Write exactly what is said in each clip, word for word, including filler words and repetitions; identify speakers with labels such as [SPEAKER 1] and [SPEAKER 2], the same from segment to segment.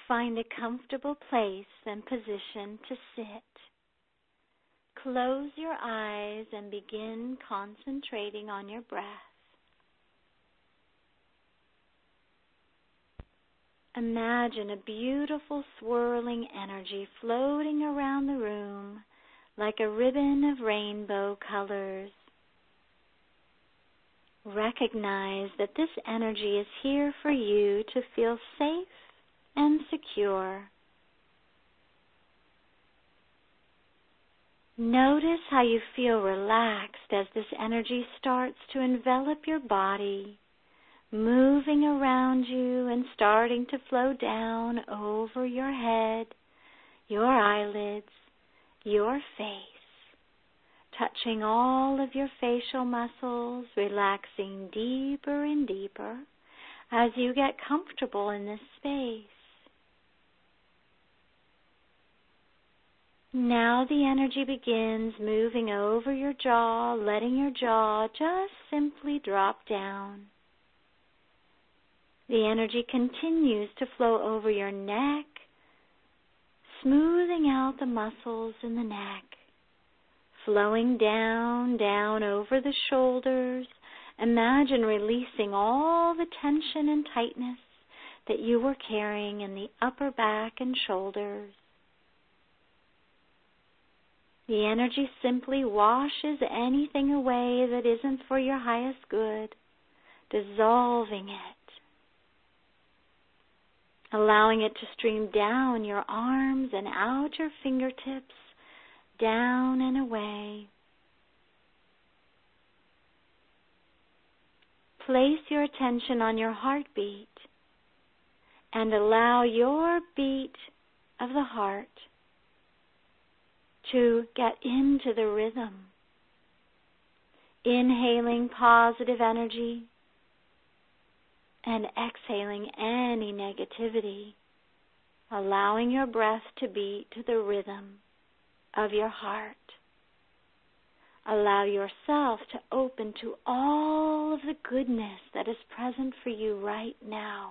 [SPEAKER 1] find a comfortable place and position to sit. Close your eyes and begin concentrating on your breath. Imagine a beautiful swirling energy floating around the room like a ribbon of rainbow colors. Recognize that this energy is here for you to feel safe and secure. Notice how you feel relaxed as this energy starts to envelop your body, moving around you and starting to flow down over your head, your eyelids, your face, touching all of your facial muscles, relaxing deeper and deeper as you get comfortable in this space. Now the energy begins moving over your jaw, letting your jaw just simply drop down. The energy continues to flow over your neck, smoothing out the muscles in the neck, flowing down, down over the shoulders. Imagine releasing all the tension and tightness that you were carrying in the upper back and shoulders. The energy simply washes anything away that isn't for your highest good, dissolving it, allowing it to stream down your arms and out your fingertips, down and away. Place your attention on your heartbeat and allow your beat of the heart to get into the rhythm. Inhaling positive energy and exhaling any negativity, allowing your breath to beat to the rhythm of your heart. Allow yourself to open to all of the goodness that is present for you right now.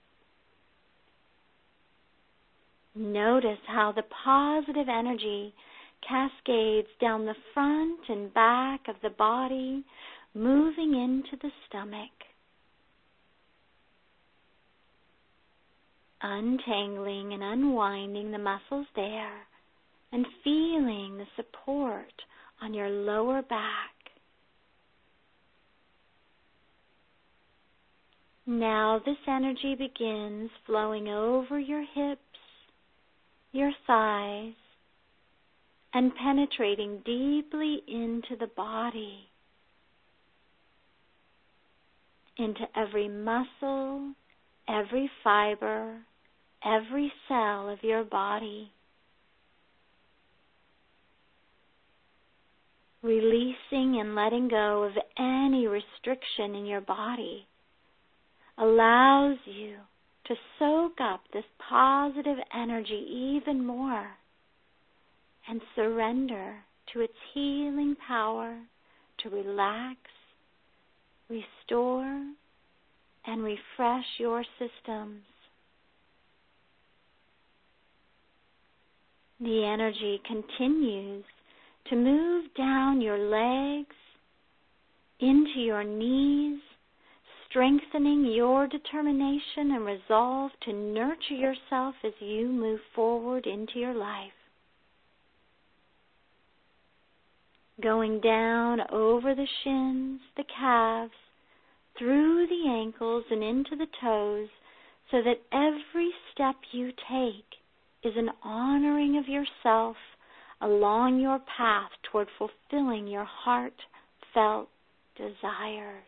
[SPEAKER 1] Notice how the positive energy cascades down the front and back of the body, moving into the stomach, untangling and unwinding the muscles there, and feeling the support on your lower back. Now this energy begins flowing over your hips, your thighs, and penetrating deeply into the body, into every muscle, every fiber, every cell of your body. Releasing and letting go of any restriction in your body allows you to soak up this positive energy even more and surrender to its healing power to relax, restore, and refresh your systems. The energy continues to move down your legs, into your knees, strengthening your determination and resolve to nurture yourself as you move forward into your life. Going down over the shins, the calves, through the ankles and into the toes, so that every step you take is an honoring of yourself along your path toward fulfilling your heartfelt desires.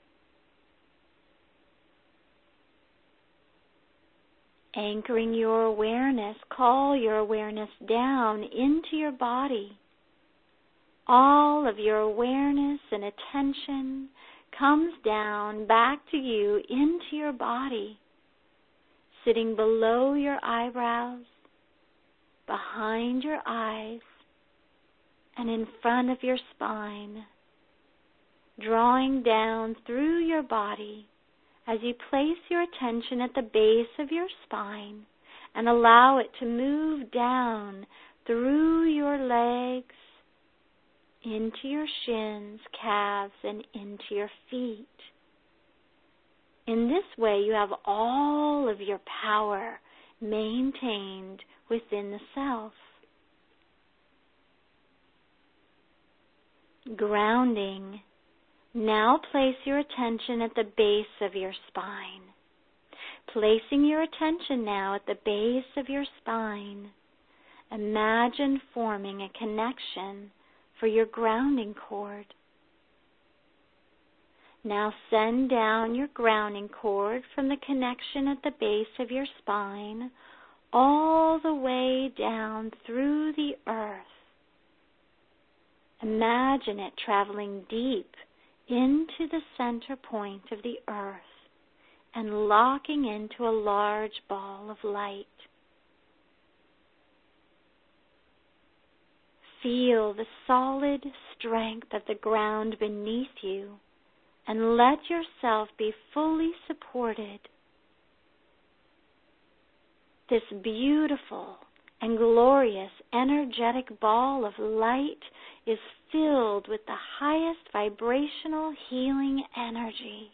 [SPEAKER 1] Anchoring your awareness, call your awareness down into your body. All of your awareness and attention comes down back to you into your body, sitting below your eyebrows, behind your eyes, and in front of your spine, drawing down through your body as you place your attention at the base of your spine and allow it to move down through your legs, into your shins, calves, and into your feet. In this way, you have all of your power maintained within the self. Grounding. Now place your attention at the base of your spine. Placing your attention now at the base of your spine, imagine forming a connection for your grounding cord. Now send down your grounding cord from the connection at the base of your spine all the way down through the earth. Imagine it traveling deep into the center point of the earth and locking into a large ball of light. Feel the solid strength of the ground beneath you and let yourself be fully supported. This beautiful and glorious energetic ball of light is filled with the highest vibrational healing energy.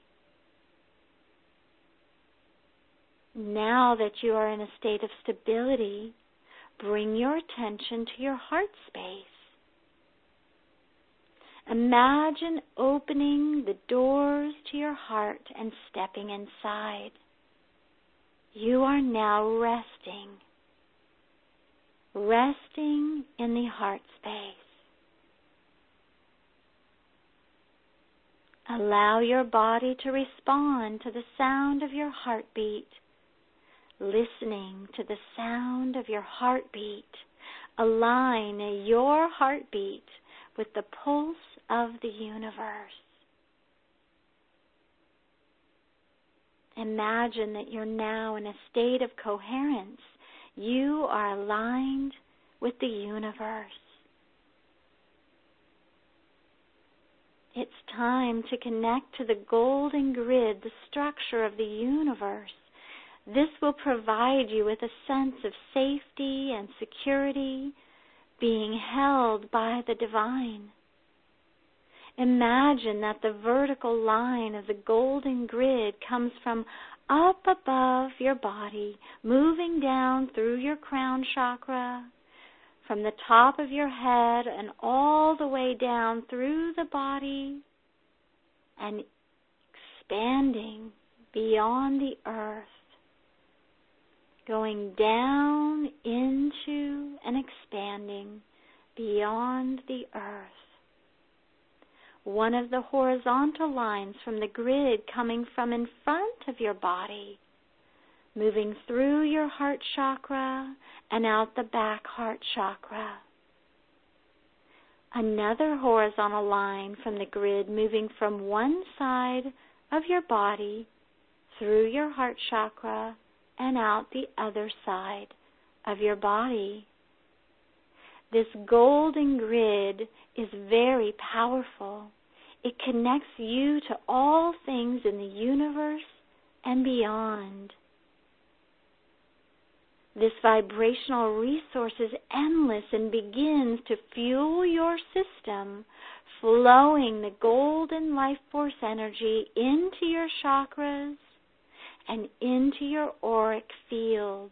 [SPEAKER 1] Now that you are in a state of stability, bring your attention to your heart space. Imagine opening the doors to your heart and stepping inside. You are now resting, resting in the heart space. Allow your body to respond to the sound of your heartbeat. Listening to the sound of your heartbeat, align your heartbeat with the pulse of the universe. Imagine that you're now in a state of coherence. You are aligned with the universe. It's time to connect to the golden grid, the structure of the universe. This will provide you with a sense of safety and security, being held by the divine. Imagine that the vertical line of the golden grid comes from up above your body, moving down through your crown chakra, from the top of your head and all the way down through the body, and expanding beyond the earth, going down into and expanding beyond the earth. One of the horizontal lines from the grid coming from in front of your body, moving through your heart chakra and out the back heart chakra. Another horizontal line from the grid moving from one side of your body through your heart chakra and out the other side of your body. This golden grid is very powerful. It connects you to all things in the universe and beyond. This vibrational resource is endless and begins to fuel your system, flowing the golden life force energy into your chakras and into your auric field.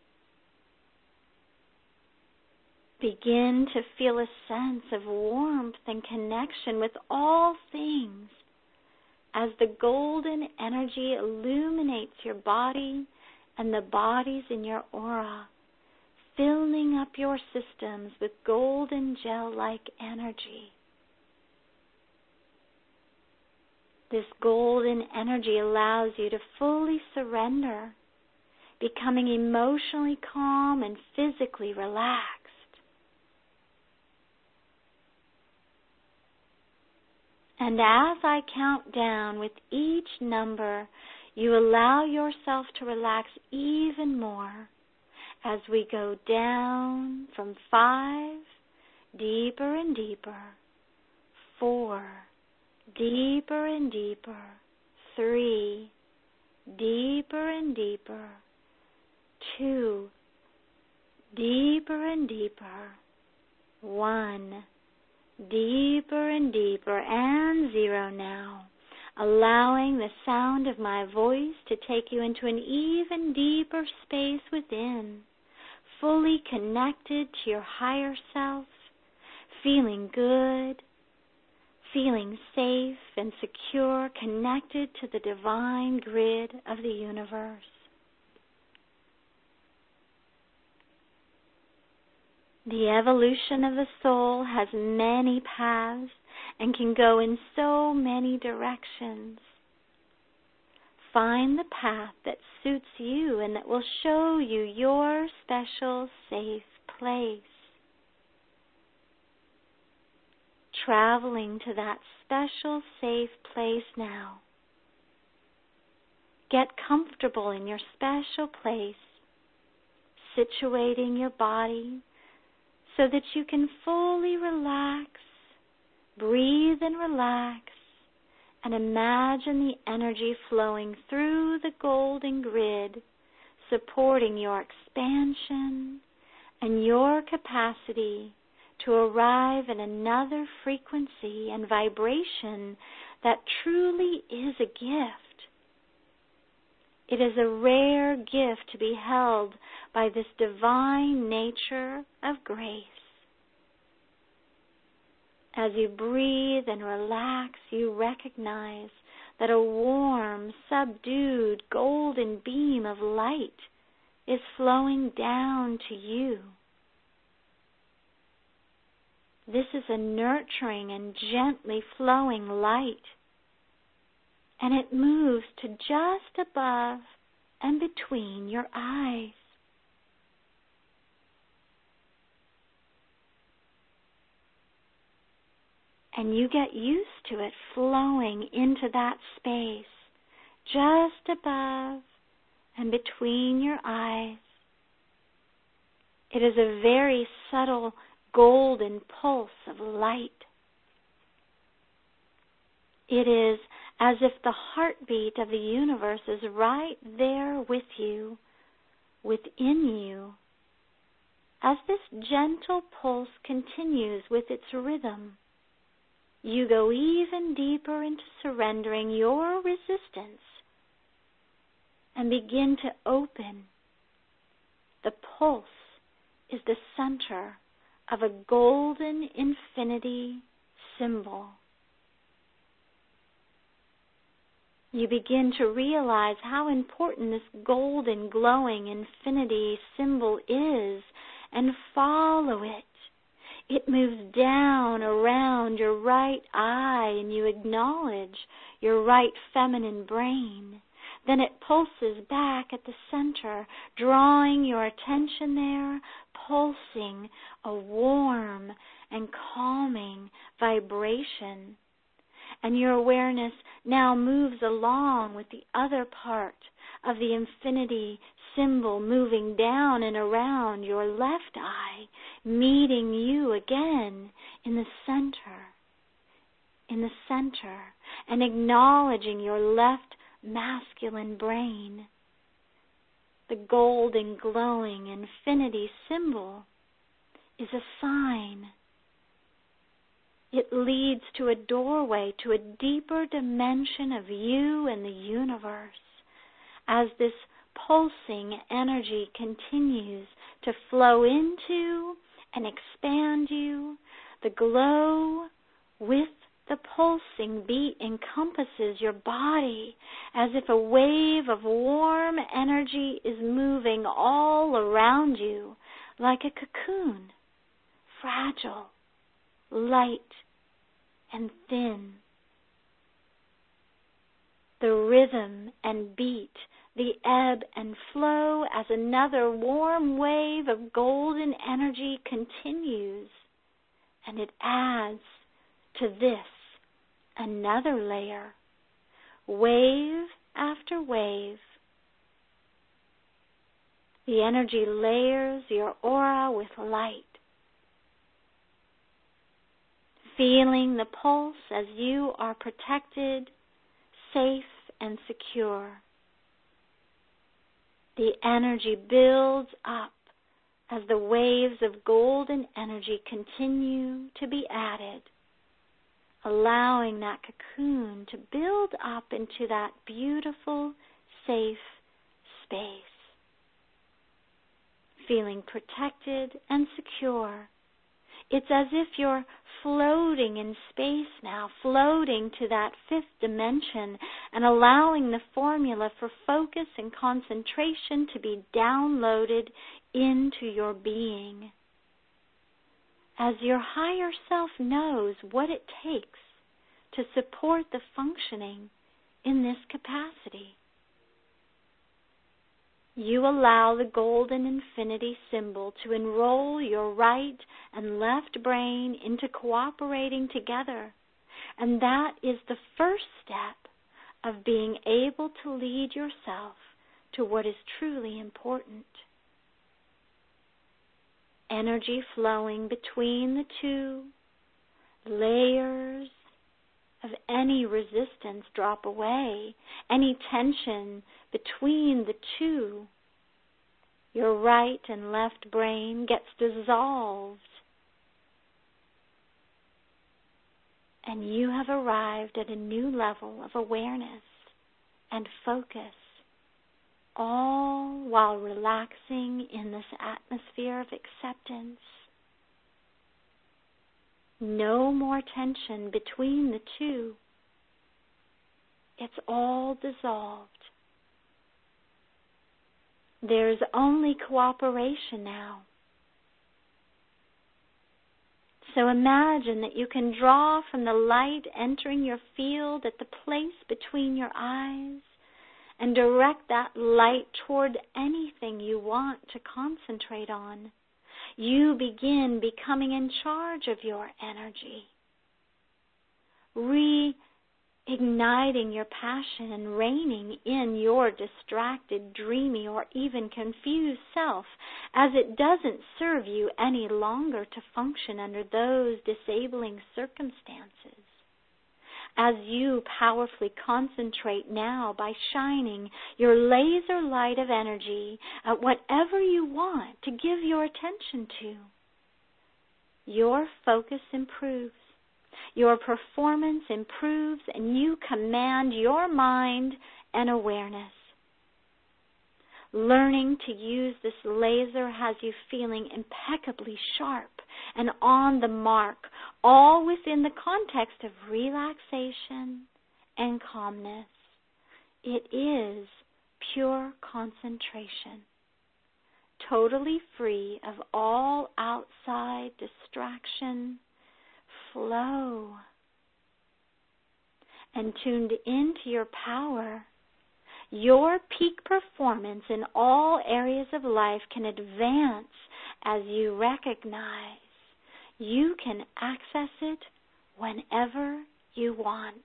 [SPEAKER 1] Begin to feel a sense of warmth and connection with all things as the golden energy illuminates your body and the bodies in your aura, filling up your systems with golden gel-like energy. This golden energy allows you to fully surrender, becoming emotionally calm and physically relaxed. And as I count down with each number, you allow yourself to relax even more as we go down from five, deeper and deeper, four, deeper and deeper, three, deeper and deeper, two, deeper and deeper. One, deeper and deeper, and zero now. Allowing the sound of my voice to take you into an even deeper space within, fully connected to your higher self, feeling good, feeling safe and secure, connected to the divine grid of the universe. The evolution of the soul has many paths and can go in so many directions. Find the path that suits you and that will show you your special safe place. Traveling to that special safe place now. Get comfortable in your special place, situating your body so that you can fully relax, breathe and relax, and imagine the energy flowing through the golden grid, supporting your expansion and your capacity to arrive in another frequency and vibration that truly is a gift. It is a rare gift to be held by this divine nature of grace. As you breathe and relax, you recognize that a warm, subdued, golden beam of light is flowing down to you. This is a nurturing and gently flowing light, and it moves to just above and between your eyes. And you get used to it flowing into that space, just above and between your eyes. It is a very subtle golden pulse of light. It is as if the heartbeat of the universe is right there with you, within you. As this gentle pulse continues with its rhythm, you go even deeper into surrendering your resistance and begin to open. The pulse is the center of a golden infinity symbol. You begin to realize how important this golden glowing infinity symbol is and follow it. It moves down around your right eye and you acknowledge your right feminine brain. Then it pulses back at the center, drawing your attention there, pulsing a warm and calming vibration. And your awareness now moves along with the other part of the infinity symbol, moving down and around your left eye, meeting you again in the center, in the center, and acknowledging your left masculine brain. The golden glowing infinity symbol is a sign. It leads to a doorway to a deeper dimension of you and the universe. As this pulsing energy continues to flow into and expand you, the glow with the pulsing beat encompasses your body as if a wave of warm energy is moving all around you like a cocoon, fragile, light, and thin. The rhythm and beat, the ebb and flow as another warm wave of golden energy continues, and it adds to this another layer, wave after wave. The energy layers your aura with light, feeling the pulse as you are protected, safe, and secure. The energy builds up as the waves of golden energy continue to be added, allowing that cocoon to build up into that beautiful, safe space, feeling protected and secure. It's as if you're floating in space now, floating to that fifth dimension and allowing the formula for focus and concentration to be downloaded into your being. As your higher self knows what it takes to support the functioning in this capacity. You allow the golden infinity symbol to enroll your right and left brain into cooperating together. And that is the first step of being able to lead yourself to what is truly important. Energy flowing between the two, layers of any resistance drop away, any tension between the two. Your right and left brain gets dissolved, and you have arrived at a new level of awareness and focus, all while relaxing in this atmosphere of acceptance. No more tension between the two. It's all dissolved. There's only cooperation now. So imagine that you can draw from the light entering your field at the place between your eyes and direct that light toward anything you want to concentrate on. You begin becoming in charge of your energy, reigniting your passion and reigning in your distracted, dreamy, or even confused self, as it doesn't serve you any longer to function under those disabling circumstances. As you powerfully concentrate now by shining your laser light of energy at whatever you want to give your attention to, your focus improves, your performance improves, and you command your mind and awareness. Learning to use this laser has you feeling impeccably sharp and on the mark, all within the context of relaxation and calmness. It is pure concentration, totally free of all outside distraction, flow, and tuned into your power. Your peak performance in all areas of life can advance as you recognize you can access it whenever you want.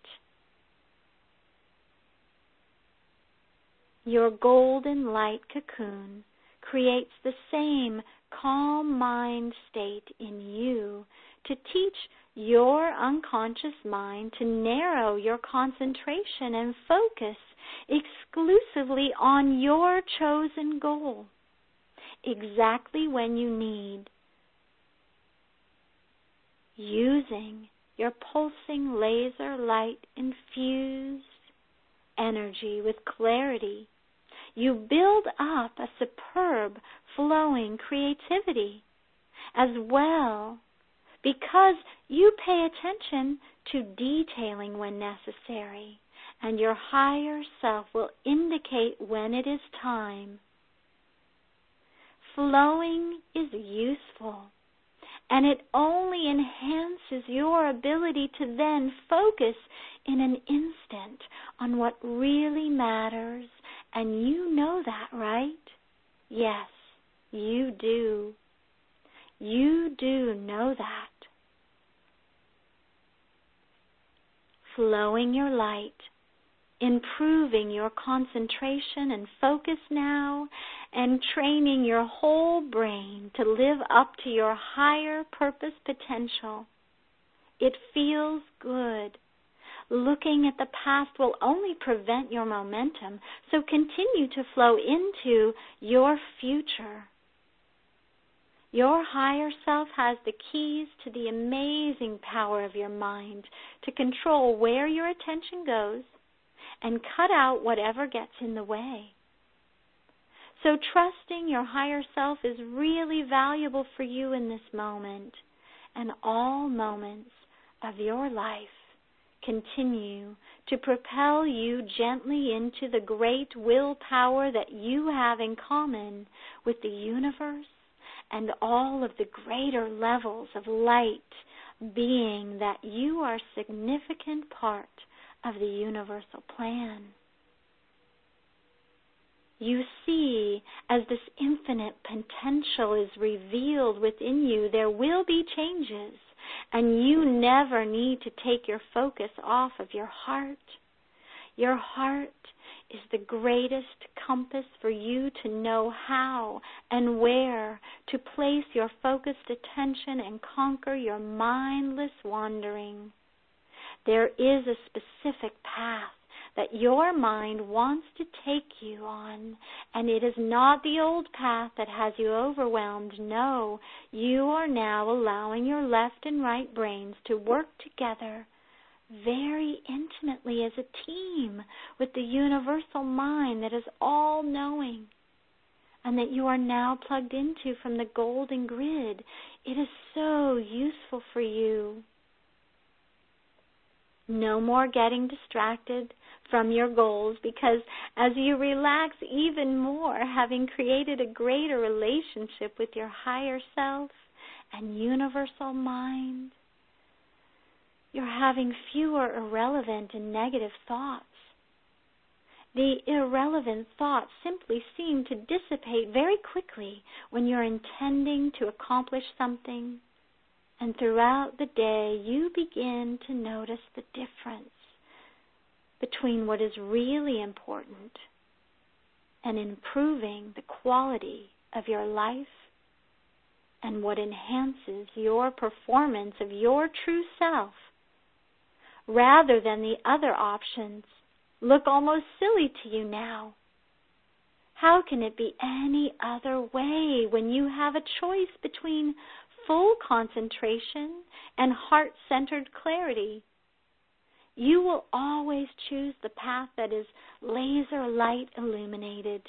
[SPEAKER 1] Your golden light cocoon creates the same calm mind state in you to teach your unconscious mind to narrow your concentration and focus exclusively on your chosen goal, exactly when you need, using your pulsing laser light infused energy with clarity. You build up a superb flowing creativity as well, because you pay attention to detailing when necessary, and your higher self will indicate when it is time. Flowing is useful, and it only enhances your ability to then focus in an instant on what really matters, and you know that, right? Yes, you do. You do know that. Flowing your light, improving your concentration and focus now, and training your whole brain to live up to your higher purpose potential. It feels good. Looking at the past will only prevent your momentum, so continue to flow into your future. Your higher self has the keys to the amazing power of your mind to control where your attention goes and cut out whatever gets in the way. So trusting your higher self is really valuable for you in this moment and all moments of your life. Continue to propel you gently into the great willpower that you have in common with the universe and all of the greater levels of light, being that you are a significant part of the universal plan. You see, as this infinite potential is revealed within you, there will be changes, and you never need to take your focus off of your heart. Your heart is the greatest compass for you to know how and where to place your focused attention and conquer your mindless wandering. There is a specific path that your mind wants to take you on, and it is not the old path that has you overwhelmed. No, you are now allowing your left and right brains to work together very intimately as a team with the universal mind that is all-knowing and that you are now plugged into from the golden grid. It is so useful for you. No more getting distracted from your goals, because as you relax even more, having created a greater relationship with your higher self and universal mind, you're having fewer irrelevant and negative thoughts. The irrelevant thoughts simply seem to dissipate very quickly when you're intending to accomplish something. And throughout the day, you begin to notice the difference between what is really important and improving the quality of your life and what enhances your performance of your true self, rather than the other options look almost silly to you now. How can it be any other way when you have a choice between full concentration and heart-centered clarity? You will always choose the path that is laser light illuminated.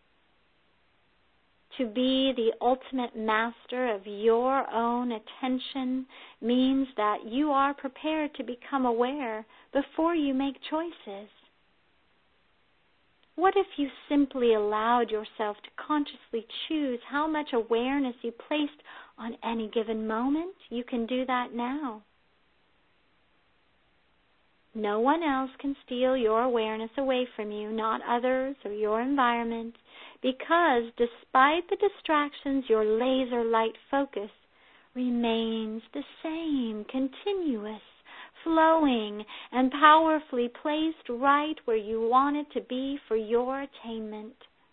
[SPEAKER 1] To be the ultimate master of your own attention means that you are prepared to become aware before you make choices. What if you simply allowed yourself to consciously choose how much awareness you placed on any given moment? You can do that now. No one else can steal your awareness away from you, not others or your environment, because despite the distractions, your laser light focus remains the same, continuous, flowing, and powerfully placed right where you want it to be for your attainment.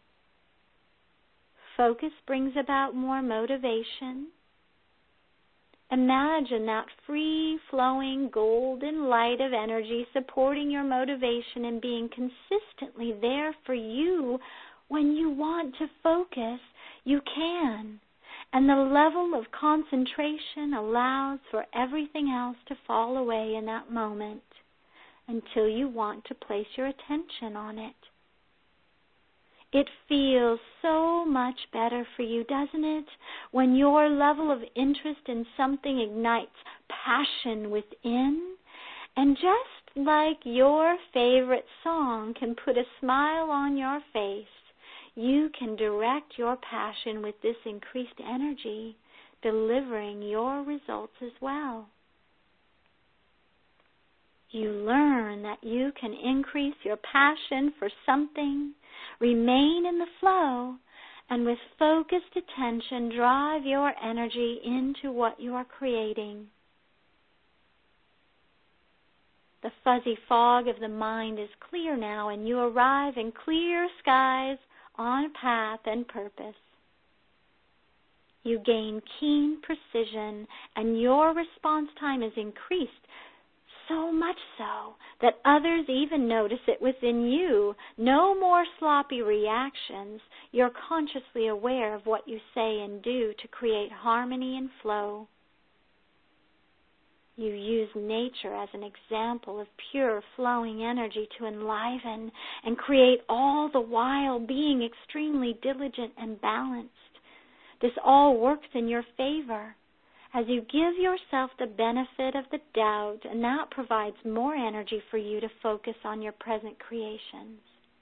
[SPEAKER 1] Focus brings about more motivation. Imagine that free-flowing golden light of energy supporting your motivation and being consistently there for you. When you want to focus, you can. And the level of concentration allows for everything else to fall away in that moment until you want to place your attention on it. It feels so much better for you, doesn't it, when your level of interest in something ignites passion within? And just like your favorite song can put a smile on your face, you can direct your passion with this increased energy, delivering your results as well. You learn that you can increase your passion for something, remain in the flow, and with focused attention drive your energy into what you are creating. The fuzzy fog of the mind is clear now, and you arrive in clear skies on path and purpose. You gain keen precision, and your response time is increased so much so that others even notice it within you. No more sloppy reactions. You're consciously aware of what you say and do to create harmony and flow. You use nature as an example of pure flowing energy to enliven and create, all the while being extremely diligent and balanced. This all works in your favor as you give yourself the benefit of the doubt, and that provides more energy for you to focus on your present creations.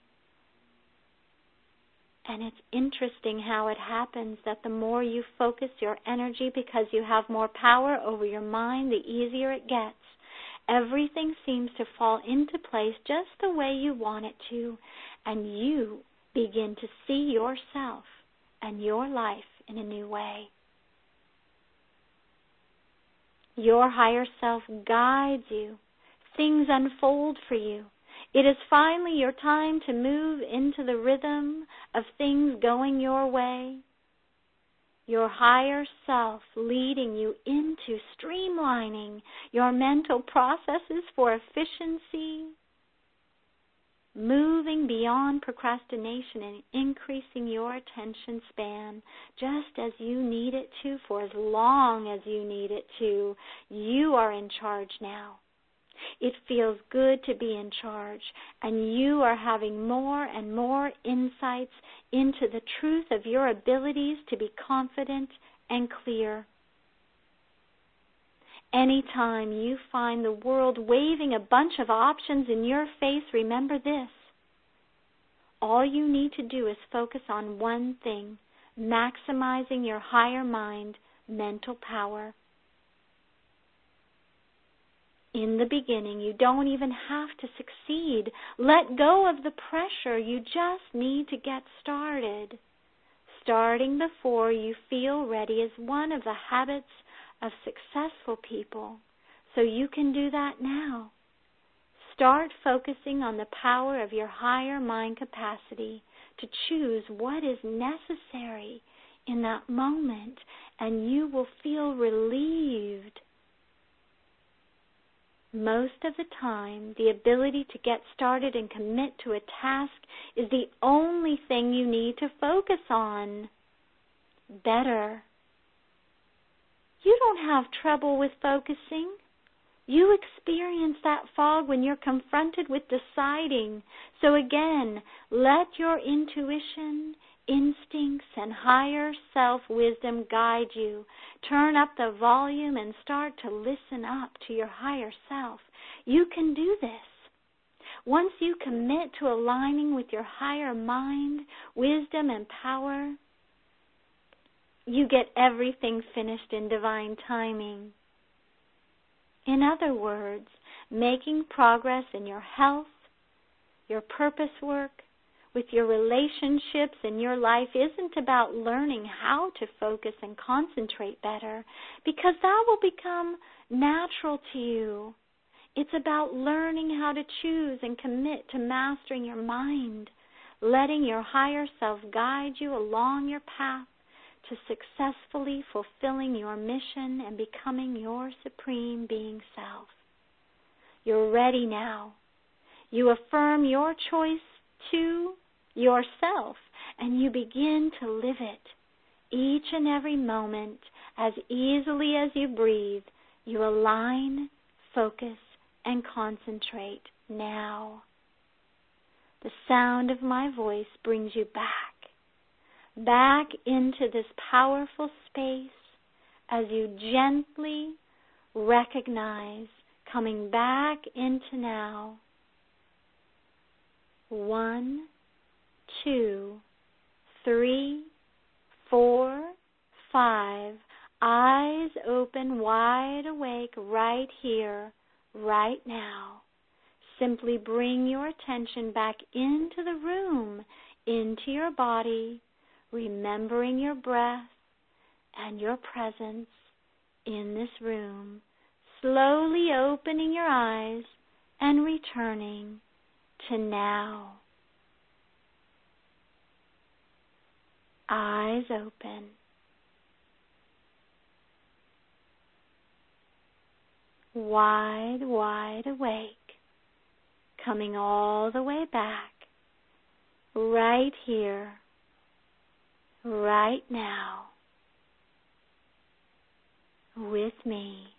[SPEAKER 1] And it's interesting how it happens that the more you focus your energy, because you have more power over your mind, the easier it gets. Everything seems to fall into place just the way you want it to, and you begin to see yourself and your life in a new way. Your higher self guides you. Things unfold for you. It is finally your time to move into the rhythm of things going your way. Your higher self leading you into streamlining your mental processes for efficiency, moving beyond procrastination and increasing your attention span just as you need it to, for as long as you need it to. You are in charge now. It feels good to be in charge, and you are having more and more insights into the truth of your abilities to be confident and clear. Anytime you find the world waving a bunch of options in your face, remember this. All you need to do is focus on one thing, maximizing your higher mind, mental power. In the beginning, you don't even have to succeed. Let go of the pressure. You just need to get started. Starting before you feel ready is one of the habits of successful people, so you can do that now. Start focusing on the power of your higher mind capacity to choose what is necessary in that moment, and you will feel relieved. Most of the time, the ability to get started and commit to a task is the only thing you need to focus on. Better. You don't have trouble with focusing. You experience that fog when you're confronted with deciding. So again, let your intuition, instincts, and higher self-wisdom guide you. Turn up the volume and start to listen up to your higher self. You can do this. Once you commit to aligning with your higher mind, wisdom, and power, you get everything finished in divine timing. In other words, making progress in your health, your purpose work, with your relationships in your life isn't about learning how to focus and concentrate better, because that will become natural to you. It's about learning how to choose and commit to mastering your mind, letting your higher self guide you along your path to successfully fulfilling your mission and becoming your supreme being self. You're ready now. You affirm your choice to yourself, and you begin to live it. Each and every moment, as easily as you breathe, you align, focus, and concentrate now. The sound of my voice brings you back, back into this powerful space as you gently recognize coming back into now. One, two, three, four, five. Eyes open, wide awake, right here, right now. Simply bring your attention back into the room, into your body, remembering your breath and your presence in this room. Slowly opening your eyes and returning to now. Eyes open. wide, wide awake, coming all the way back, right here, right now, with me.